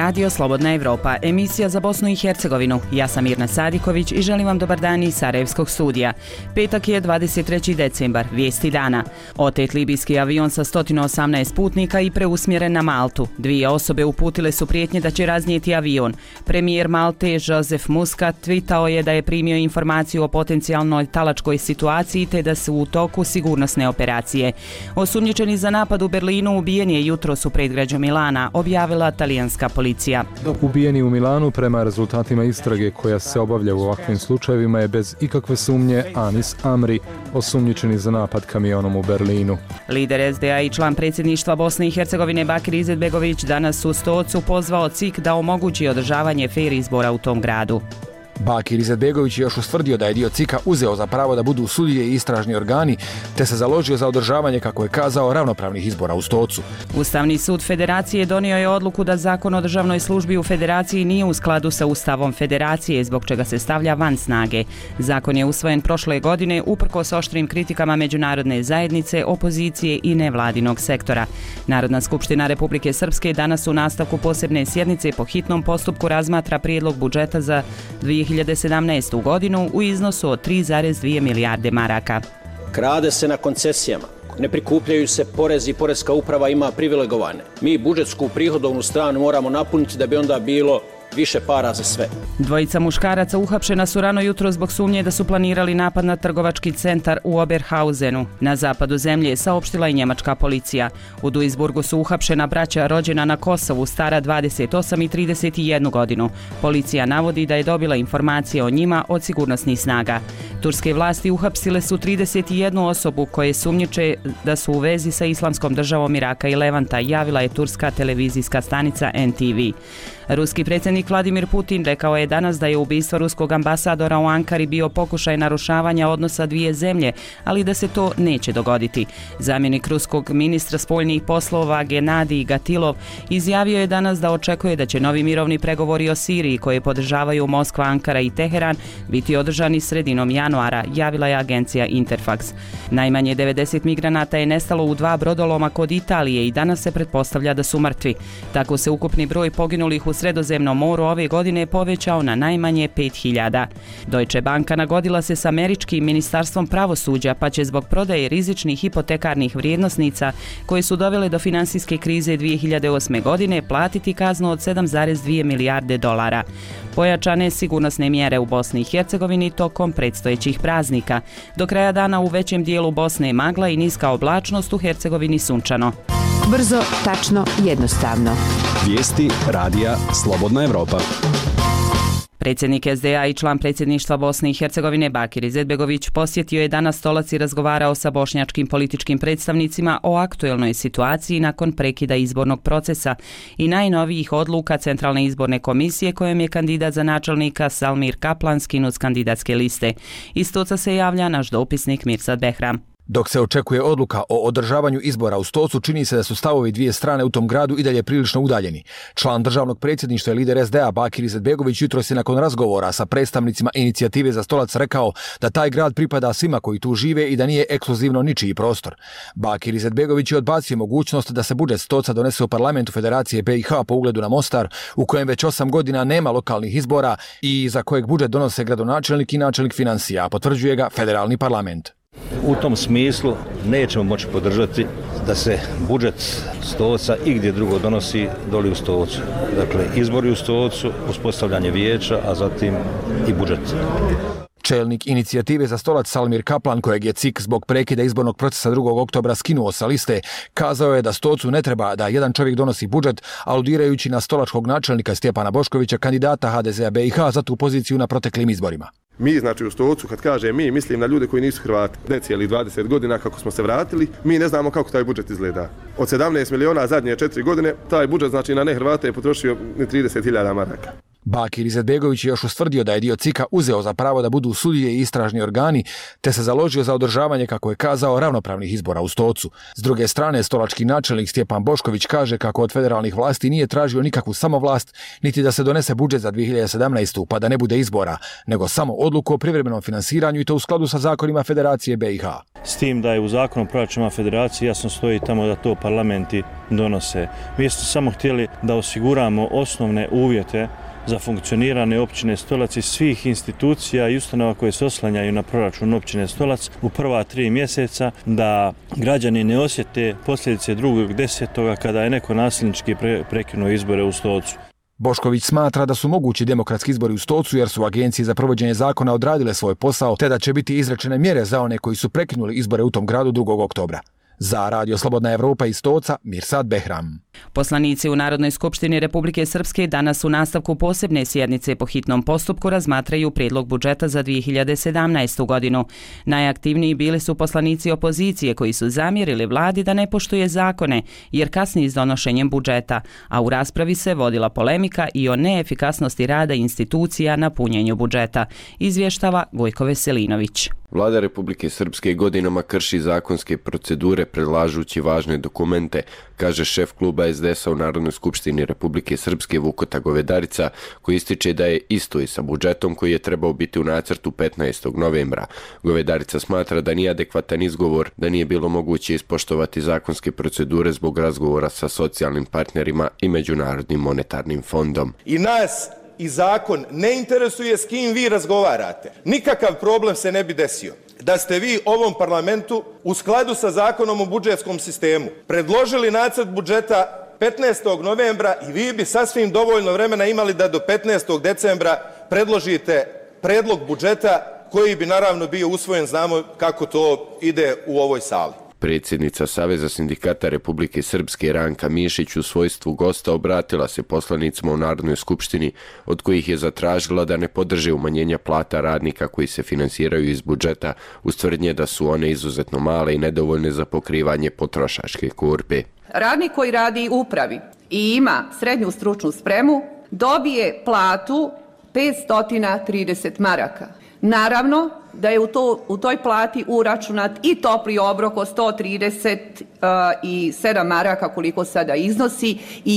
radio Slobodna Evropa, emisija za Bosnu i Hercegovinu. Ja sam Mirna Sadiković i želim vam dobar dan iz Sarajevskog studija. Petak je 23. decembar, vijesti dana. Otet libijski avion sa 118 putnika i preusmjeren na Maltu. 2 osobe uputile su prijetnje da će raznijeti avion. Premijer Malte Joseph Muscat tvitao je da je primio informaciju o potencijalnoj talačkoj situaciji te da su u toku sigurnosne operacije. Osumnjičeni za napad u Berlinu ubijen je jutros u predgrađu Milana, objavila talijanska policija. Ubijeni u Milanu prema rezultatima istrage koja se obavlja u ovakvim slučajevima je bez ikakve sumnje Anis Amri, osumnjičeni za napad kamionom u Berlinu. Lider SDA i član predsjedništva Bosne i Hercegovine Bakir Izetbegović danas u Stocu pozvao CIK da omogući održavanje fer izbora u tom gradu. Bakir Izetbegović je još ustvrdio da je dio CIK-a uzeo za pravo da budu sudije i istražni organi, te se založio za održavanje, kako je kazao, ravnopravnih izbora u Stocu. Ustavni sud Federacije donio je odluku da Zakon o državnoj službi u Federaciji nije u skladu sa Ustavom Federacije, zbog čega se stavlja van snage. Zakon je usvojen prošle godine uprkos oštrim kritikama međunarodne zajednice, opozicije i nevladinog sektora. Narodna skupština Republike Srpske danas u nastavku posebne sjednice po hitnom postupku razmatra prijedlog budžeta za 2017. godinu u iznosu od 3,2 milijarde maraka. Krade se na koncesijama, ne prikupljaju se porezi i poreska uprava ima privilegovane. Mi budžetsku prihodovnu stranu moramo napuniti da bi onda bilo više para za sve. 2 muškaraca uhapšena su rano jutro zbog sumnje da su planirali napad na trgovački centar u Oberhausenu. Na zapadu zemlje je saopštila i njemačka policija. U Duisburgu su uhapšena braća rođena na Kosovu, stara 28 i 31 godinu. Policija navodi da je dobila informacije o njima od sigurnosnih snaga. Turske vlasti uhapsile su 31 osobu koje sumnjiče da su u vezi sa Islamskom državom Iraka i Levanta, javila je turska televizijska stanica NTV. Ruski predsjednik Vladimir Putin rekao je danas da je ubistvo ruskog ambasadora u Ankari bio pokušaj narušavanja odnosa dvije zemlje, ali da se to neće dogoditi. Zamjenik ruskog ministra spoljnih poslova Genadij Gatilov izjavio je danas da očekuje da će novi mirovni pregovori o Siriji koje podržavaju Moskva, Ankara i Teheran biti održani sredinom januara, javila je agencija Interfax. Najmanje 90 migranata je nestalo u 2 brodoloma kod Italije i danas se pretpostavlja da su mrtvi. Tako se ukupni broj poginulih u Sredozemnom moru ove godine povećao na najmanje 5.000. Deutsche Banka nagodila se s američkim ministarstvom pravosuđa pa će zbog prodaje rizičnih hipotekarnih vrijednosnica koje su dovele do finansijske krize 2008. godine platiti kaznu od 7,2 milijarde dolara. Pojačane sigurnosne mjere u Bosni i Hercegovini tokom predstojećih praznika. Do kraja dana u većem dijelu Bosne je magla i niska oblačnost, u Hercegovini sunčano. Brzo, tačno, jednostavno. Vijesti radija Slobodna Evropa. Predsjednik SDA i član predsjedništva Bosne i Hercegovine Bakir Izetbegović posjetio je danas Stolac i razgovarao sa bošnjačkim političkim predstavnicima o aktuelnoj situaciji nakon prekida izbornog procesa i najnovijih odluka Centralne izborne komisije kojom je kandidat za načelnika Salmir Kaplan skinut s kandidatske liste. Iz Stoca se javlja naš dopisnik Mirsad Behram. Dok se očekuje odluka o održavanju izbora u Stocu, čini se da su stavovi dvije strane u tom gradu i dalje prilično udaljeni. Član državnog predsjedništva i lider SDA Bakir Izetbegović jutros je nakon razgovora sa predstavnicima inicijative za Stolac rekao da taj grad pripada svima koji tu žive i da nije ekskluzivno ničiji prostor. Bakir Izetbegović je odbacio mogućnost da se budžet Stoca donese u parlamentu Federacije BiH po ugledu na Mostar, u kojem već 8 godina nema lokalnih izbora i za kojeg budžet donose gradonačelnik i načelnik financija, a potvrđuje ga federalni parlament. U tom smislu nećemo moći podržati da se budžet Stoca i gdje drugo donosi doli u Stocu. Dakle, izbori u Stocu, uspostavljanje vijeća, a zatim i budžet. Čelnik inicijative za Stolac Salmir Kaplan, kojeg je CIK zbog prekida izbornog procesa 2. oktobra skinuo sa liste, kazao je da Stocu ne treba da jedan čovjek donosi budžet, aludirajući na stolačkog načelnika Stjepana Boškovića, kandidata HDZ-a BiH za tu poziciju na proteklim izborima. Mi, znači u Stocu, kad kaže mi, mislim na ljude koji nisu Hrvati. Necijeli 20 godina kako smo se vratili, mi ne znamo kako taj budžet izgleda. Od 17 miliona zadnje 4 godine, taj budžet, znači na ne Hrvate, je potrošio 30.000 maraka. Bakir Izetbegović je još ustvrdio da je dio CIK-a uzeo za pravo da budu sudije i istražni organi, te se založio za održavanje, kako je kazao, ravnopravnih izbora u Stocu. S druge strane, stolački načelnik Stjepan Bošković kaže kako od federalnih vlasti nije tražio nikakvu samovlast, niti da se donese budžet za 2017. pa da ne bude izbora, nego samo odluku o privremenom finansiranju i to u skladu sa zakonima Federacije BiH. S tim da je u zakonu proračuna Federacije jasno stoji tamo da to parlamenti donose. Mi smo samo htjeli da osiguramo osnovne uvjete za funkcioniranje općine Stolac i svih institucija i ustanova koje se oslanjaju na proračun općine Stolac u prva 3 mjeseca, da građani ne osjete posljedice 2.10. kada je neko nasilnički prekinuo izbore u Stocu. Bošković smatra da su mogući demokratski izbori u Stocu jer su agencije za provođenje zakona odradile svoj posao, te da će biti izrečene mjere za one koji su prekinuli izbore u tom gradu 2. oktobra. Za Radio Slobodna Evropa iz Stoca, Mirsad Behram. Poslanici u Narodnoj skupštini Republike Srpske danas u nastavku posebne sjednice po hitnom postupku razmatraju prijedlog budžeta za 2017. godinu. Najaktivniji bili su poslanici opozicije koji su zamjerili vladi da ne poštuje zakone jer kasni s donošenjem budžeta, a u raspravi se vodila polemika i o neefikasnosti rada institucija na punjenju budžeta, izvještava Gojko Veselinović. Vlada Republike Srpske godinama krši zakonske procedure predlažući važne dokumente, kaže šef kluba SDS-a u Narodnoj skupštini Republike Srpske Vukota Govedarica, koji ističe da je isto i sa budžetom koji je trebao biti u nacrtu 15. novembra. Govedarica smatra da nije adekvatan izgovor da nije bilo moguće ispoštovati zakonske procedure zbog razgovora sa socijalnim partnerima i Međunarodnim monetarnim fondom. I nas i zakon ne interesuje s kim vi razgovarate. Nikakav problem se ne bi desio da ste vi ovom parlamentu u skladu sa zakonom o budžetskom sistemu predložili nacrt budžeta 15. novembra i vi bi sasvim dovoljno vremena imali da do 15. decembra predložite predlog budžeta koji bi naravno bio usvojen, znamo kako to ide u ovoj sali. Predsjednica Saveza sindikata Republike Srpske Ranka Mišić u svojstvu gosta obratila se poslanicima u Narodnoj skupštini, od kojih je zatražila da ne podrže umanjenja plata radnika koji se finansiraju iz budžeta, uz tvrdnje da su one izuzetno male i nedovoljne za pokrivanje potrošačke korpe. Radnik koji radi u upravi i ima srednju stručnu spremu dobije platu 530 maraka. Naravno da je u toj plati uračunat i topli obrok od 137 maraka koliko sada iznosi i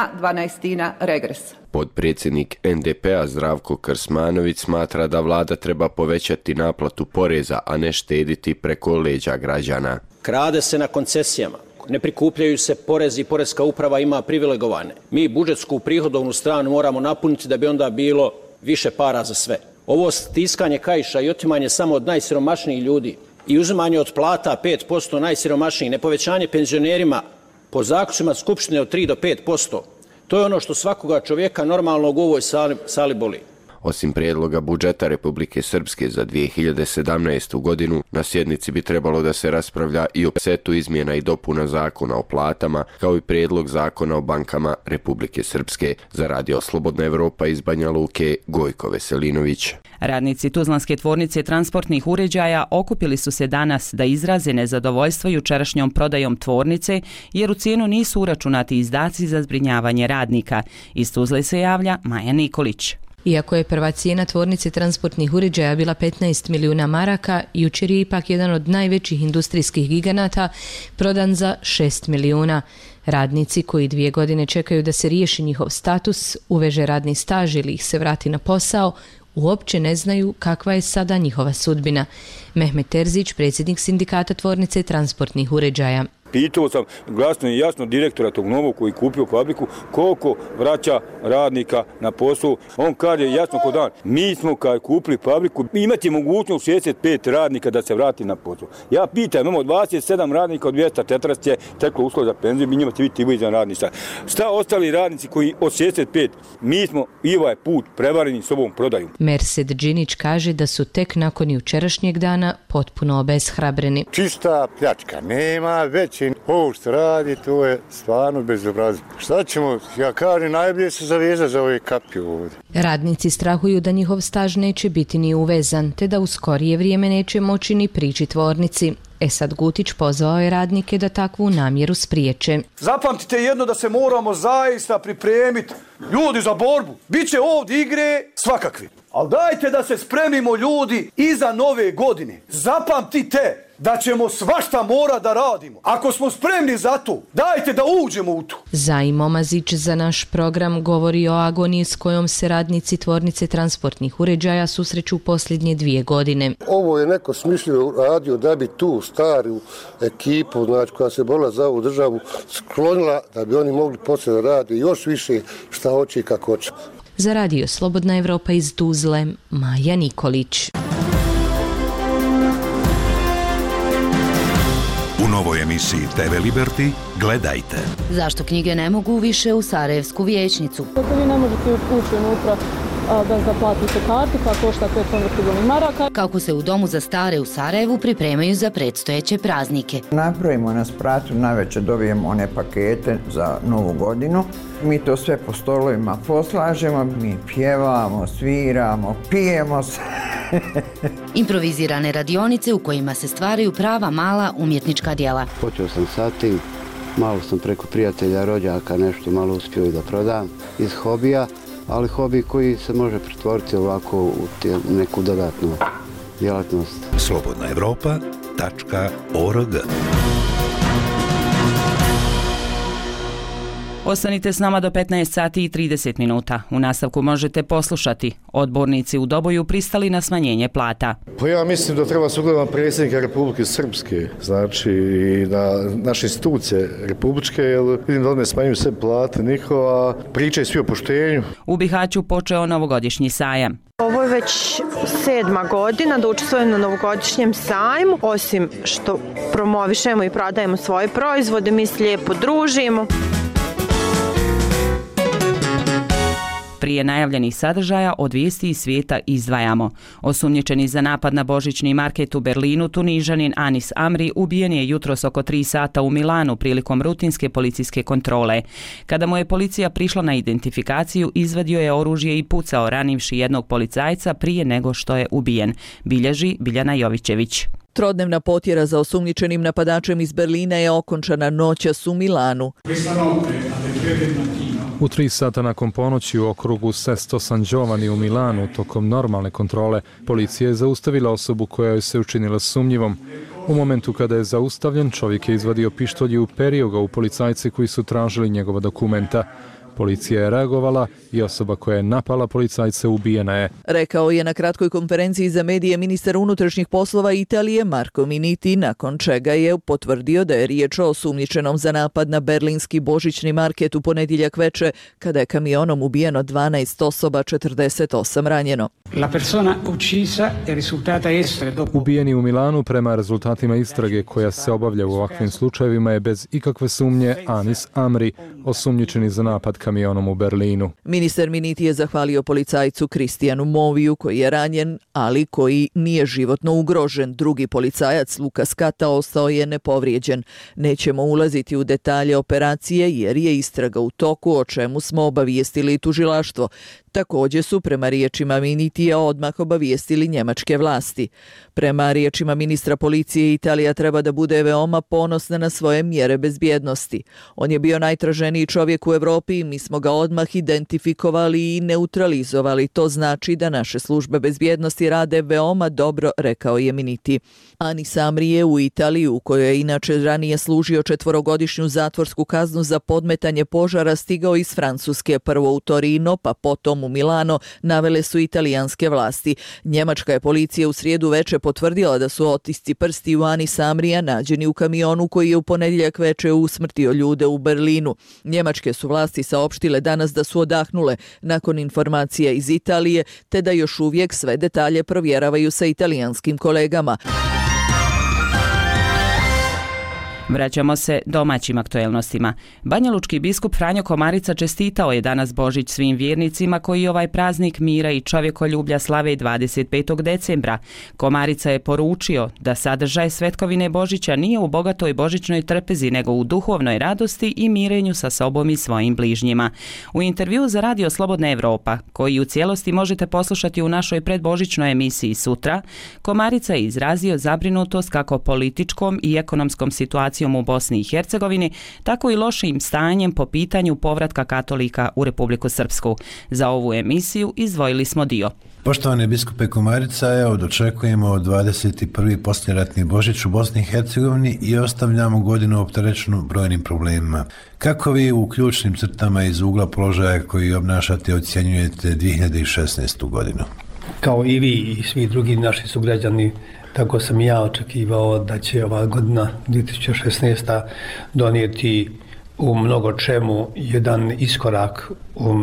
1/12 regresa. Podpredsjednik NDP-a Zdravko Krsmanović smatra da vlada treba povećati naplatu poreza, a ne štediti preko leđa građana. Krade se na koncesijama. Ne prikupljaju se porezi i poreska uprava ima privilegovane. Mi budžetsku prihodovnu stranu moramo napuniti da bi onda bilo više para za sve. Ovo stiskanje kaiša i otimanje samo od najsiromašnijih ljudi i uzimanje od plata 5% najsiromašnijih, nepovećanje penzionerima po zaključcima Skupštine od 3 do 5%, to je ono što svakoga čovjeka normalnog u ovoj sali boli. Osim prijedloga budžeta Republike Srpske za 2017. godinu, na sjednici bi trebalo da se raspravlja i o setu izmjena i dopuna zakona o platama, kao i prijedlog zakona o bankama Republike Srpske. Za Radio Slobodna Evropa iz Banja Luke, Gojko Veselinović. Radnici Tuzlanske tvornice transportnih uređaja okupili su se danas da izraze nezadovoljstvo jučerašnjom prodajom tvornice, jer u cijenu nisu uračunati izdaci za zbrinjavanje radnika. Iz Tuzle se javlja Maja Nikolić. Iako je prva cijena tvornice transportnih uređaja bila 15 milijuna maraka, jučer je ipak jedan od najvećih industrijskih giganata prodan za 6 milijuna. Radnici koji 2 godine čekaju da se riješi njihov status, uveže radni staž ili ih se vrati na posao, uopće ne znaju kakva je sada njihova sudbina. Mehmet Terzić, predsjednik sindikata tvornice transportnih uređaja. Pitao sam glasno i jasno direktora tog novog koji kupio fabriku koliko vraća radnika na posao. On kaže jasno ko dan, mi smo kad kupili fabriku imati mogućnost 65 radnika da se vrati na posao. Ja pitam, imamo 27 radnika od 240 je teklo uslov za penziju, mi njima će biti izvan radnica. Šta ostali radnici koji od 65, mi smo i ovaj put prevareni s ovom prodaju. Mersed Džinić kaže da su tek nakon jučerašnjeg dana potpuno obeshrabreni. Čista pljačka, nema već. Ovo što radi, to je stvarno bezobrazno. Šta ćemo, ja kažem, najbolje se zaveza za ove kapije ovdje. Radnici strahuju da njihov staž neće biti ni uvezan, te da u skorije vrijeme neće moći ni prići tvornici. Esad Gutić pozvao je radnike da takvu namjeru spriječe. Zapamtite jedno, da se moramo zaista pripremiti ljudi za borbu. Biće ovdje igre svakakvi. Ali dajte da se spremimo ljudi iza nove godine. Zapamtite da ćemo svašta mora da radimo. Ako smo spremni za to, dajte da uđemo u to. Zaim Omazić za naš program govori o agoniji s kojom se radnici tvornice transportnih uređaja susreću posljednje 2 godine. Ovo je neko smišljeno radio da bi tu staru ekipu, znači koja se borila za ovu državu, sklonila da bi oni mogli poslije da rade još više šta hoće i kako hoće. Za Radio Slobodna Evropa iz Tuzle, Maja Nikolić. U novoj emisiji TV Liberty gledajte. Zašto knjige ne mogu više u Sarajevsku vijećnicu? Kako vi ne možete ući unutra bez da platite kartu koja košta 5 konvertibilnih maraka. Kako se u domu za stare u Sarajevu pripremaju za predstojeće praznike. Napravimo na spratu, navečer dobijemo one pakete za Novu godinu. Mi to sve po stolovima poslažemo, mi pjevamo, sviramo, pijemo se. Improvizirane radionice u kojima se stvaraju prava mala umjetnička djela. Počeo sam sa tim, malo sam preko prijatelja, rođaka nešto malo uspio i da prodam iz hobija, ali hobi koji se može pretvoriti ovako u neku dodatnu djelatnost. slobodnaevropa.org. Ostanite s nama do 15 sati i 30 minuta. U nastavku možete poslušati. Odbornici u Doboju pristali na smanjenje plata. Pa ja mislim da treba sugledati predsjednika Republike Srpske, znači i na naše institucije republičke, jer vidim da oni smanjuju sve plate njihova, pričaju svi o poštenju. U Bihaću počeo novogodišnji sajam. Ovo je već 7. godina da učestvujem na novogodišnjem sajmu. Osim što promovišemo i prodajemo svoje proizvode, mi se lijepo družimo. Prije najavljenih sadržaja od vijesti iz svijeta izdvajamo. Osumnjičeni za napad na božićni market u Berlinu, Tunižanin Anis Amri ubijen je jutros oko 3 sata u Milanu prilikom rutinske policijske kontrole. Kada mu je policija prišla na identifikaciju, izvadio je oružje i pucao, ranivši jednog policajca prije nego što je ubijen, bilježi Biljana Jovićević. Trodnevna potjera za osumnjičenim napadačem iz Berlina je okončana noćas u Milanu. U 3 sata nakon ponoći u okrugu Sesto San Giovanni u Milanu, tokom normalne kontrole, policija je zaustavila osobu koja joj se učinila sumnjivom. U momentu kada je zaustavljen, čovjek je izvadio pištolj i uperio ga u policajce koji su tražili njegova dokumenta. Policija je reagovala i osoba koja je napala policajce ubijena je. Rekao je na kratkoj konferenciji za medije ministar unutrašnjih poslova Italije Marco Minniti, nakon čega je potvrdio da je riječ o osumnjičenom za napad na berlinski božićni market u ponedjeljak veče, kada je kamionom ubijeno 12 osoba, 48 ranjeno. Ubijeni u Milanu prema rezultatima istrage koja se obavlja u ovakvim slučajevima je bez ikakve sumnje Anis Amri, osumnjičeni za napad kamionom u Berlinu. Ministar Minniti je zahvalio policajcu Kristijanu Moviju koji je ranjen, ali koji nije životno ugrožen. Drugi policajac Lukas Kata ostao je nepovrijeđen. Nećemo ulaziti u detalje operacije jer je istraga u toku, o čemu smo obavijestili tužilaštvo. Također su, prema riječima Minnitija, odmah obavijestili njemačke vlasti. Prema riječima ministra policije, Italija treba da bude veoma ponosna na svoje mjere bezbjednosti. On je bio najtraženiji čovjek u Europi i mi smo ga odmah identifikovali i neutralizovali. To znači da naše službe bezbjednosti rade veoma dobro, rekao je Minniti. Anis Amri je u Italiji, u kojoj je inače ranije služio 4-godišnju zatvorsku kaznu za podmetanje požara, stigao iz Francuske, prvo u Torino, pa potom u Milano, navele su italijanske vlasti. Njemačka je policija u srijedu veče potvrdila da su otisci prstiju Anisa Amrija nađeni u kamionu koji je u ponedjeljak veče usmrtio ljude u Berlinu. Njemačke su vlasti saopštile danas da su odahnule nakon informacija iz Italije, te da još uvijek sve detalje provjeravaju sa italijanskim kolegama. Vraćamo se domaćim aktuelnostima. Banjalučki biskup Franjo Komarica čestitao je danas Božić svim vjernicima koji ovaj praznik mira i čovjekoljublja slave 25. decembra. Komarica je poručio da sadržaj svetkovine Božića nije u bogatoj božićnoj trpezi, nego u duhovnoj radosti i mirenju sa sobom i svojim bližnjima. U intervju za Radio Slobodna Evropa, koji u cijelosti možete poslušati u našoj predbožićnoj emisiji sutra, Komarica je izrazio zabrinutost kako političkom i ekonomskom situacijom u Bosni i Hercegovini, tako i lošim stanjem po pitanju povratka katolika u Republiku Srpsku. Za ovu emisiju izdvojili smo dio. Poštovani biskupe Komarica, evo dočekujemo 21. posljeratni Božić u Bosni i Hercegovini i ostavljamo godinu opterećenu brojnim problemima. Kako vi u ključnim crtama iz ugla položaja koji obnašate ocjenjujete 2016. godinu? Kao i vi i svi drugi naši sugrađani, tako sam ja očekivao da će ova godina 2016. donijeti u mnogo čemu jedan iskorak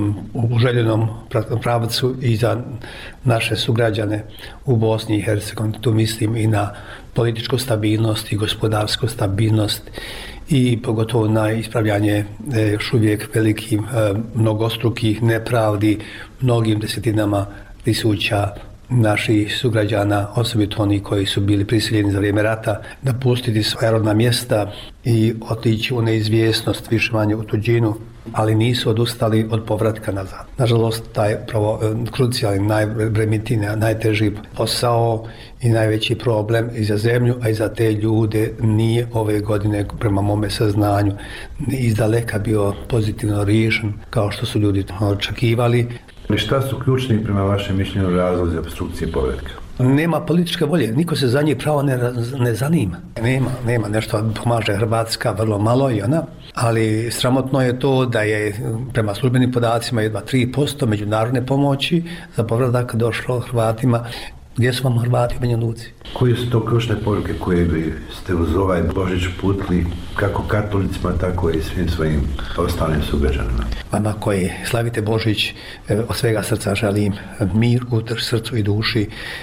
u željenom pravcu i za naše sugrađane u Bosni i Hercegovini. Tu mislim i na političku stabilnost i gospodarsku stabilnost i pogotovo na ispravljanje još uvijek velikim mnogostrukih nepravdi mnogim desetinama tisuća naših sugrađana, osobito oni koji su bili prisiljeni za vrijeme rata, napustiti svoja rodna mjesta i otići u neizvjesnost, više manje u tuđinu, ali nisu odustali od povratka nazad. Nažalost, taj krucijalni, najbremenitniji, najteži posao i najveći problem i za zemlju, a i za te ljude nije ove godine, prema mome saznanju, izdaleka bio pozitivno riješen kao što su ljudi očekivali. Šta su ključni prema vašem mišljenju razlozi opstrukcije povratka? Nema političke volje, niko se za njih pravo ne zanima. Nema nešto, pomaže Hrvatska vrlo malo i ona, ali sramotno je to da je prema službenim podacima jedva 3% međunarodne pomoći za povratak došlo Hrvatima. Gdje su vam Hrvati u Banja Luci? Koje su to ključne poruke koje bi ste uz ovaj Božić putili kako katolicima, tako i svim svojim ostalim sugrađanima? Vama koji slavite Božić, od svega srca želim mir u srcu i duši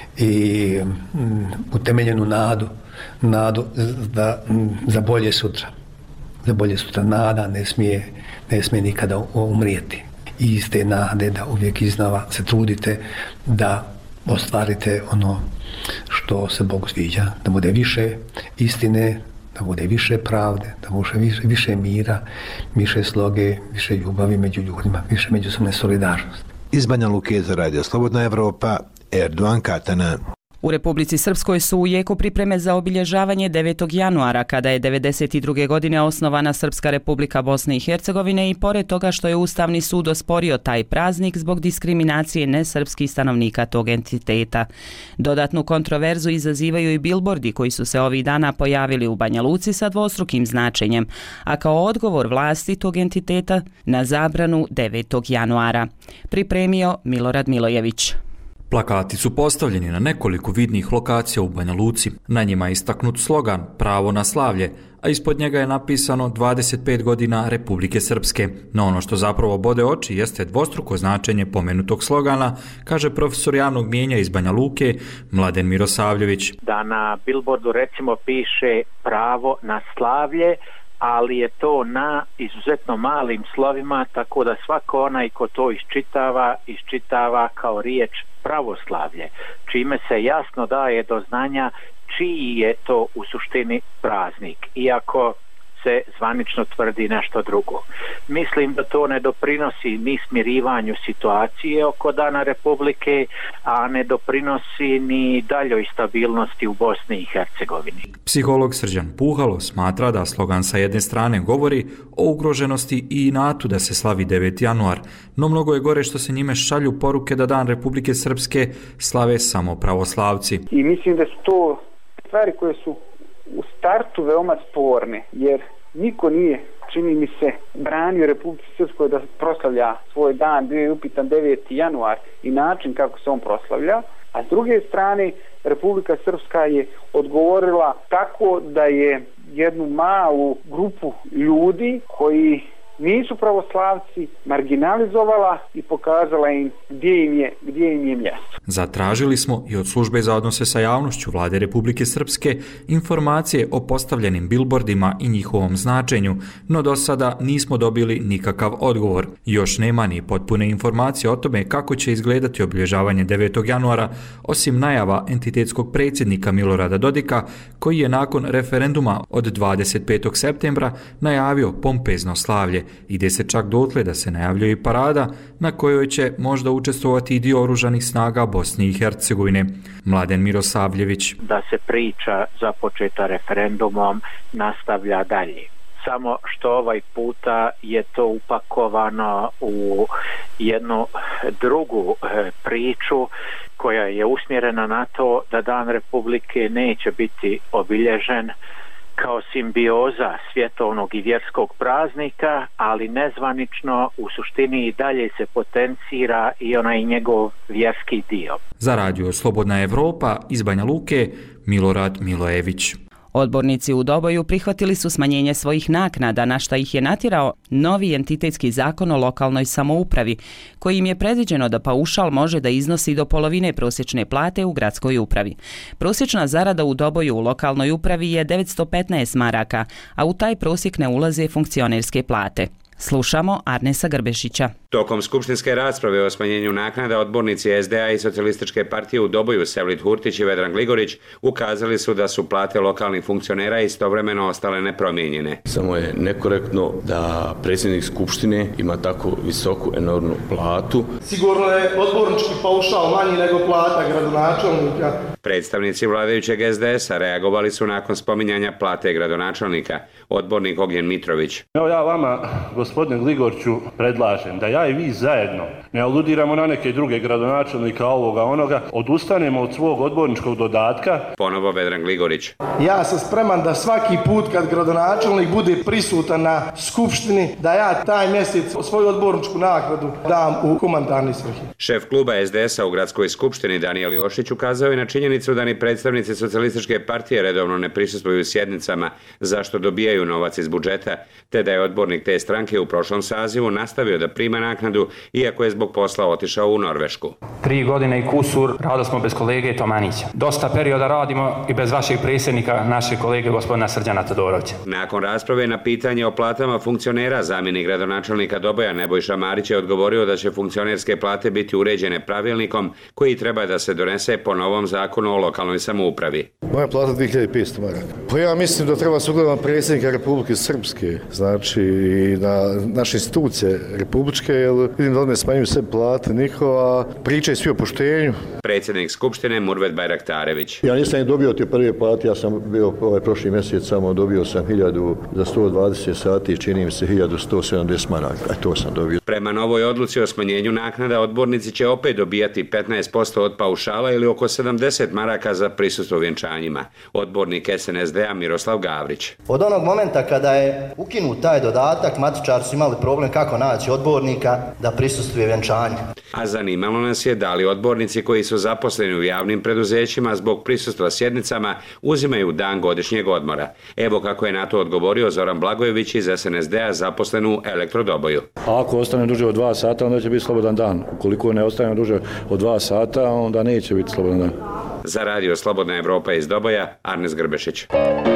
i utemeljenu nadu za bolje sutra. Za bolje sutra nada ne smije nikada umrijeti. I iz te nade da uvijek iznova se trudite da ostvarite ono što se Bogu sviđa, da bude više istine, da bude više pravde, da bude više mira, više sloge, više ljubavi među ljudima, više međusobne solidarnosti. Iz Banja Luke za Radio Slobodna Evropa, Erdogan Katana. U Republici Srpskoj su u jeku pripreme za obilježavanje 9. januara, kada je 1992. godine osnovana Srpska Republika Bosne i Hercegovine i pored toga što je Ustavni sud osporio taj praznik zbog diskriminacije nesrpskih stanovnika tog entiteta. Dodatnu kontroverzu izazivaju i bilbordi koji su se ovih dana pojavili u Banja Luci sa dvostrukim značenjem, a kao odgovor vlasti tog entiteta na zabranu 9. januara. Pripremio Milorad Milojević. Plakati su postavljeni na nekoliko vidnih lokacija u Banja Luci. Na njima je istaknut slogan Pravo na slavlje, a ispod njega je napisano 25 godina Republike Srpske. No ono što zapravo bode oči jeste dvostruko značenje pomenutog slogana, kaže profesor javnog mijenja iz Banja Luke Mladen Mirosavljević. Da na billboardu recimo piše pravo na slavlje, ali je to na izuzetno malim slovima, tako da svako onaj ko to iščitava kao riječ pravoslavlje, čime se jasno daje do znanja čiji je to u suštini praznik, iako se zvanično tvrdi nešto drugo. Mislim da to ne doprinosi ni smirivanju situacije oko Dana Republike, a ne doprinosi ni daljoj stabilnosti u Bosni i Hercegovini. Psiholog Srđan Puhalo smatra da slogan sa jedne strane govori o ugroženosti i inatu da se slavi 9. januar, no mnogo je gore što se njime šalju poruke da Dan Republike Srpske slave samo pravoslavci. I mislim da su to stvari koje su u startu veoma sporne, jer niko nije, čini mi se, branio Republici Srpskoj da proslavlja svoj dan, bio je upitan 9. januar i način kako se on proslavlja, a s druge strane Republika Srpska je odgovorila tako da je jednu malu grupu ljudi koji nisu pravoslavci, marginalizovala i pokazala im gdje im je mjesto. Zatražili smo i od Službe za odnose sa javnošću Vlade Republike Srpske informacije o postavljenim bilbordima i njihovom značenju, no do sada nismo dobili nikakav odgovor. Još nema ni potpune informacije o tome kako će izgledati obilježavanje 9. januara, osim najava entitetskog predsjednika Milorada Dodika, koji je nakon referenduma od 25. septembra najavio pompezno slavlje. Ide se čak dotle da se najavljuje i parada na kojoj će možda učestvovati i dio oružanih snaga Bosne i Hercegovine. Mladen Mirosavljević. Da se priča započeta referendumom nastavlja dalje. Samo što ovaj puta je to upakovano u jednu drugu priču koja je usmjerena na to da Dan Republike neće biti obilježen kao simbioza svjetovnog i vjerskog praznika, ali nezvanično u suštini i dalje se potencira i onaj njegov vjerski dio. Za radio Slobodna Evropa iz Banja Luke, Milorad Milojević. Odbornici u Doboju prihvatili su smanjenje svojih naknada, na šta ih je natjerao novi entitetski zakon o lokalnoj samoupravi, kojim je predviđeno da paušal može da iznosi do polovine prosječne plate u gradskoj upravi. Prosječna zarada u Doboju u lokalnoj upravi je 915 maraka, a u taj prosjek ne ulaze funkcionerske plate. Slušamo Arnesa Grbešića. Tokom skupštinske rasprave o smanjenju naknada odbornici SDA i Socijalističke partije u Doboju Sevlit Hurtić i Vedran Gligorić ukazali su da su plate lokalnih funkcionera istovremeno ostale nepromijenjene. Samo je nekorektno da predsjednik skupštine ima tako visoku, enormnu platu. Sigurno je odbornički paušal manji nego plata gradonačelnika. Predstavnici vladajućeg SDS-a reagovali su nakon spominjanja plate gradonačelnika. Odbornik Ognjen Mitrović. Evo ja vama, gospodine Gligorću, predlažem da ja i vi zajedno ne aludiramo na neke druge gradonačelnika ovoga onoga, odustanemo od svog odborničkog dodatka. Ponovo Vedran Gligorić. Ja sam spreman da svaki put kad gradonačelnik bude prisutan na skupštini, da ja taj mjesec svoju odborničku naknadu dam u humanitarne svrhe. Šef kluba SDS-a u gradskoj skupštini Danijel Jošić ukazao je na činjenicu da ni predstavnici Socijalističke partije redovno ne prisustvuju sjednicama zašto dobijaju novac iz budžeta, te da je odbornik te stranke u prošlom sazivu nastavio da prima naknadu, iako je zbog posla otišao u Norvešku. 3 godine i kusur radili smo bez kolege Tomanića. Dosta perioda radimo i bez vašeg predsjednika, našeg kolege gospodina Srđana Todorovića. Nakon rasprave na pitanje o platama funkcionera, zamjenik gradonačelnika Doboja Nebojša Marić je odgovorio da će funkcionerske plate biti uređene pravilnikom koji treba da se donese po novom zakonu o lokalnoj samoupravi. Moja plata 2500 maraka. Pa ja mislim da treba sugledati predsjednika Republike Srpske, znači i na naše institucije republičke, jer vidim da odme smanjuju sve plate njihova, pričaju svi o poštenju. Predsjednik Skupštine Murvet Bajraktarević. Ja nisam i dobio te prve plate, ja sam bio prošli mjesec samo dobio sam 1000 za 120 sati, čini mi se 1170 maraka, to sam dobio. Prema novoj odluci o smanjenju naknada odbornici će opet dobijati 15% od paušala ili oko 70 maraka za prisustvo vjenčanjima. Odbornik SNSD-a Miroslav Gavrić. Od onog momenta kada je ukinut taj dodatak, matičari su imali problem kako naći odbornika da prisustvuje vjenčanju. A zanimalo nas je da li odbornici koji su zaposleni u javnim preduzećima zbog prisustva sjednicama uzimaju dan godišnjeg odmora. Evo kako je na to odgovorio Zoran Blagojević iz SNSD-a zaposlen u Elektrodoboju. A ako ostane duže od 2 sata, onda će biti slobodan dan. Ukoliko ne ostane duže od 2 sata, onda neće biti slobodan dan. Za radio Slobodna Evropa iz Doboja, Arnes Grbešić.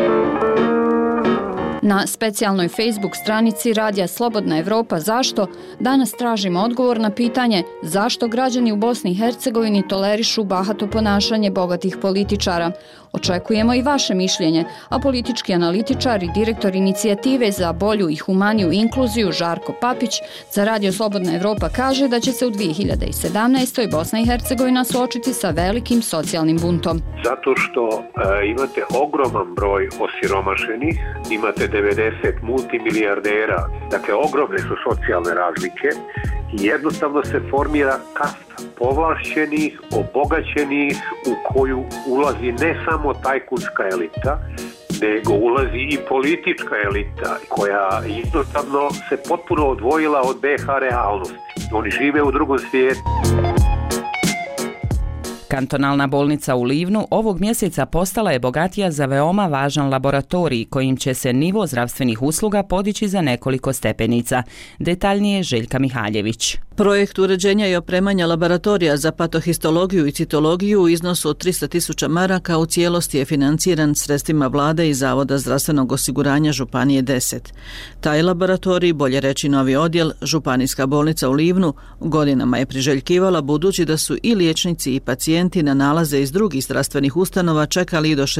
Na specijalnoj Facebook stranici Radija Slobodna Evropa Zašto danas tražimo odgovor na pitanje zašto građani u Bosni i Hercegovini tolerišu bahato ponašanje bogatih političara. Očekujemo i vaše mišljenje, a politički analitičar i direktor inicijative za bolju i humaniju inkluziju Žarko Papić za Radio Slobodna Evropa kaže da će se u 2017. Bosna i Hercegovina suočiti sa velikim socijalnim buntom. Zato što imate ogroman broj osiromašenih, imate 90 multimilijardera, dakle ogromne su socijalne razlike i jednostavno se formira kasta povlašćenih, obogaćenih u koju ulazi ne samo tajkunska elita, nego ulazi i politička elita koja jednostavno se potpuno odvojila od BiH realnosti. Oni žive u drugom svijetu. Kantonalna bolnica u Livnu ovog mjeseca postala je bogatija za veoma važan laboratorij kojim će se nivo zdravstvenih usluga podići za nekoliko stepenica. Detaljnije Željka Mihaljević. Projekt uređenja i opremanja laboratorija za patohistologiju i citologiju u iznosu od 300.000 maraka u cijelosti je financiran sredstvima vlade i Zavoda zdravstvenog osiguranja Županije 10. Taj laboratorij, bolje reći novi odjel, Županijska bolnica u Livnu, godinama je priželjkivala budući da su i liječnici i pacijenti na nalaze iz drugih zdravstvenih ustanova čekali do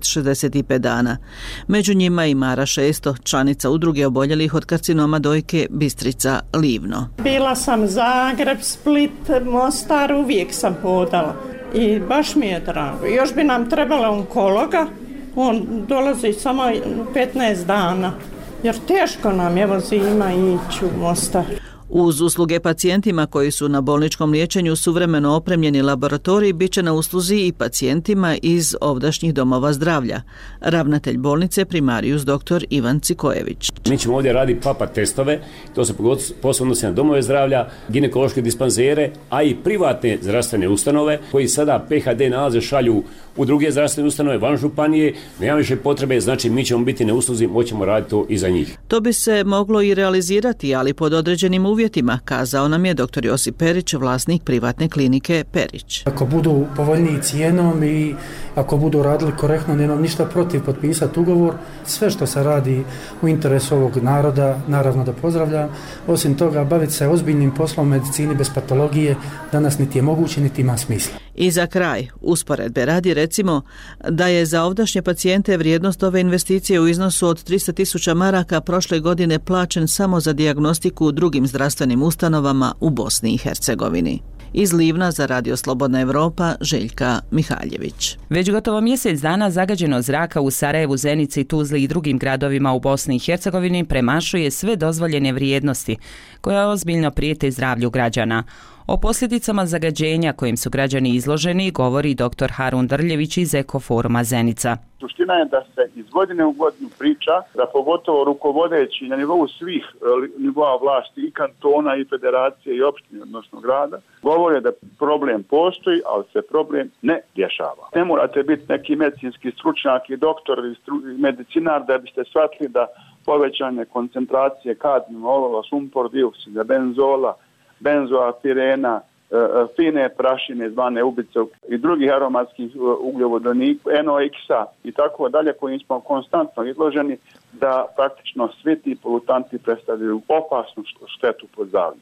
60-65 dana. Među njima i Mara Šesto, članica udruge oboljelih od karcinoma dojke Bistrica Livno. Bila sam Zagreb, Split, Mostar, uvijek sam hodala i baš mi je drago. Još bi nam trebalo onkologa, on dolazi samo 15 dana, jer teško nam je evo zima ići u Mostar. Uz usluge pacijentima koji su na bolničkom liječenju suvremeno opremljeni laboratoriji bit će na usluzi i pacijentima iz ovdašnjih domova zdravlja. Ravnatelj bolnice primarijus dr. Ivan Cikojević. Mi ćemo ovdje raditi papa testove, to se posebno odnosi na domove zdravlja, ginekološke dispanzere, a i privatne zdravstvene ustanove koji sada PHD nalaze šalju u druge zdravstvene ustanove van županije, nema više potrebe, znači mi ćemo biti na usluzi, moćemo raditi to i za njih. To bi se moglo i realizirati, ali pod određenim uvjetima, kazao nam je dr. Josip Perić, vlasnik privatne klinike Perić. Ako budu povoljniji cijenom i ako budu radili korektno, nemam ništa protiv potpisati ugovor. Sve što se radi u interesu ovog naroda, naravno da pozdravljam. Osim toga, baviti se ozbiljnim poslom medicini bez patologije danas niti je moguće, niti ima smisla. I za kraj, usporedbe radi recimo da je za ovdašnje pacijente vrijednost ove investicije u iznosu od 300.000 maraka prošle godine plaćen samo za dijagnostiku u drugim zdravstvenim ustanovama u Bosni i Hercegovini. Iz Livna za Radio Slobodna Evropa, Željka Mihaljević. Već gotovo mjesec dana zagađenost zraka u Sarajevu, Zenici, Tuzli i drugim gradovima u Bosni i Hercegovini premašuje sve dozvoljene vrijednosti, koja ozbiljno prijete zdravlju građana. O posljedicama zagađenja kojim su građani izloženi govori dr. Harun Drljević iz Ekoforuma Zenica. Suština je da se iz godine u godinu priča da pogotovo rukovodeći na nivou svih nivoa vlasti i kantona i federacije i opštine, odnosno grada, govore da problem postoji, ali se problem ne rješava. Ne morate biti neki medicinski stručnjak i doktor i medicinar da biste shvatili da povećane koncentracije kadmija, olova, sumpor dioksida, benzola, benzoapirena, fine prašine zvane ubice i drugih aromatskih ugljovodonika, NOx-a i tako dalje, kojim smo konstantno izloženi, da praktično svi ti polutanti predstavljaju opasnu štetu po zdravlje.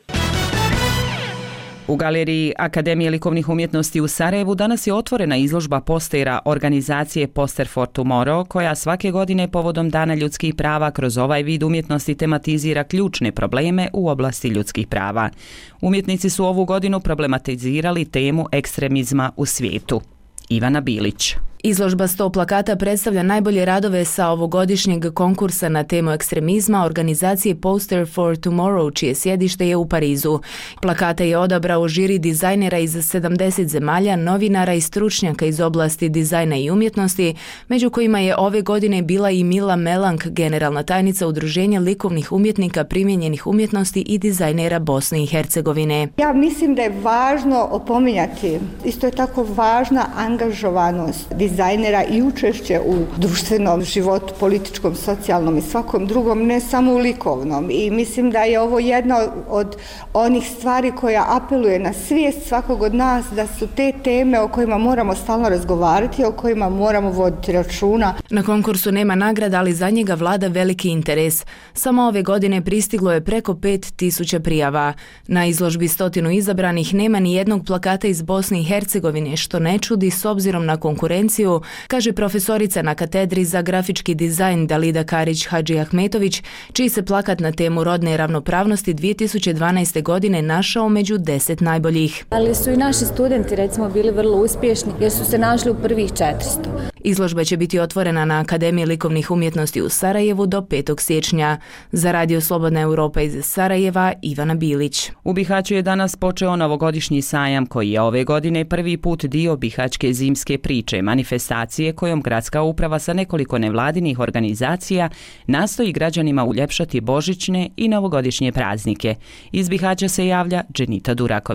U galeriji Akademije likovnih umjetnosti u Sarajevu danas je otvorena izložba postera organizacije Poster for Tomorrow, koja svake godine povodom Dana ljudskih prava kroz ovaj vid umjetnosti tematizira ključne probleme u oblasti ljudskih prava. Umjetnici su ovu godinu problematizirali temu ekstremizma u svijetu. Ivana Bilić. Izložba 100 plakata predstavlja najbolje radove sa ovogodišnjeg konkursa na temu ekstremizma organizacije Poster for Tomorrow, čije sjedište je u Parizu. Plakate je odabrao žiri dizajnera iz 70 zemalja, novinara i stručnjaka iz oblasti dizajna i umjetnosti, među kojima je ove godine bila i Mila Melank, generalna tajnica Udruženja likovnih umjetnika primijenjenih umjetnosti i dizajnera Bosne i Hercegovine. Ja mislim da je važno opominjati, isto je tako važna angažovanost dizajnera i učešće u društvenom životu, političkom, socijalnom i svakom drugom, ne samo u likovnom. I mislim da je ovo jedna od onih stvari koja apeluje na svijest svakog od nas, da su te teme o kojima moramo stalno razgovarati, o kojima moramo voditi računa. Na konkursu nema nagrada, ali za njega vlada veliki interes. Samo ove godine pristiglo je preko 5000 prijava. Na izložbi 100 izabranih nema ni jednog plakata iz Bosne i Hercegovine, što ne čudi s obzirom na konkurenciju, kaže profesorica na katedri za grafički dizajn Dalida Karić Hadži Ahmetović, čiji se plakat na temu rodne ravnopravnosti 2012. godine našao među 10 najboljih. Ali su i naši studenti recimo bili vrlo uspješni jer su se našli u prvih 400. Izložba će biti otvorena na Akademiji likovnih umjetnosti u Sarajevu do 5. siječnja. Za Radio Slobodna Evropa iz Sarajeva, Ivana Bilić. U Bihaću je danas počeo novogodišnji sajam koji je ove godine prvi put dio Bihaćke zimske priče, manifestacije kojom gradska uprava sa nekoliko nevladinih organizacija nastoji građanima uljepšati božićne i novogodišnje praznike. Iz Bihaća se javlja Dženita Duraković.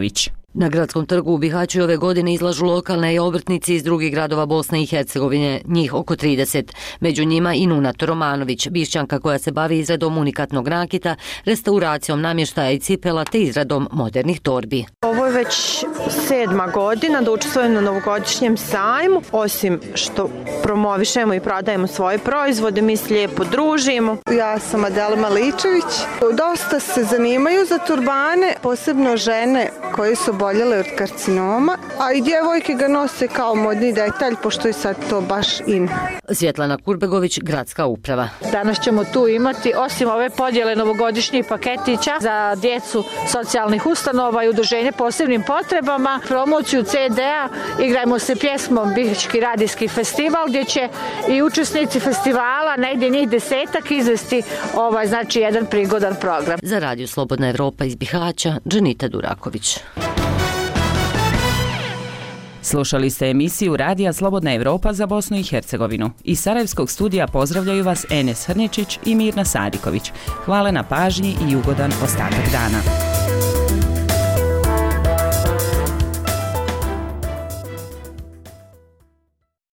Na gradskom trgu u Bihaću ove godine izlažu lokalne i obrtnici iz drugih gradova Bosne i Hercegovine, njih oko 30. Među njima i Nunata Romanović, Bišćanka koja se bavi izradom unikatnog nakita, restauracijom namještaja i cipela te izradom modernih torbi. Ovo je već 7. godina da učestvujem na novogodišnjem sajmu. Osim što promovišemo i prodajemo svoje proizvode, mi se lijepo družimo. Ja sam Adela Maličević. Dosta se zanimaju za turbane, posebno žene koje su oboljele od karcinoma, a i djevojke ga nose kao modni detalj, pošto je sad to baš in. Svjetlana Kurbegović, gradska uprava. Danas ćemo tu imati, osim ove podjele novogodišnjih paketića za djecu socijalnih ustanova i udruženje posebnim potrebama, promociju CD-a Igrajmo se pjesmom Bihaćki radijski festival, gdje će i učesnici festivala, negdje njih 10-ak, izvesti znači jedan prigodan program. Za Radio Slobodna Evropa iz Bihaća, Dženita Duraković. Slušali ste emisiju Radija Slobodna Evropa za Bosnu i Hercegovinu. Iz Sarajevskog studija pozdravljaju vas Enes Hrničić i Mirna Sadiković. Hvala na pažnji i ugodan ostatak dana.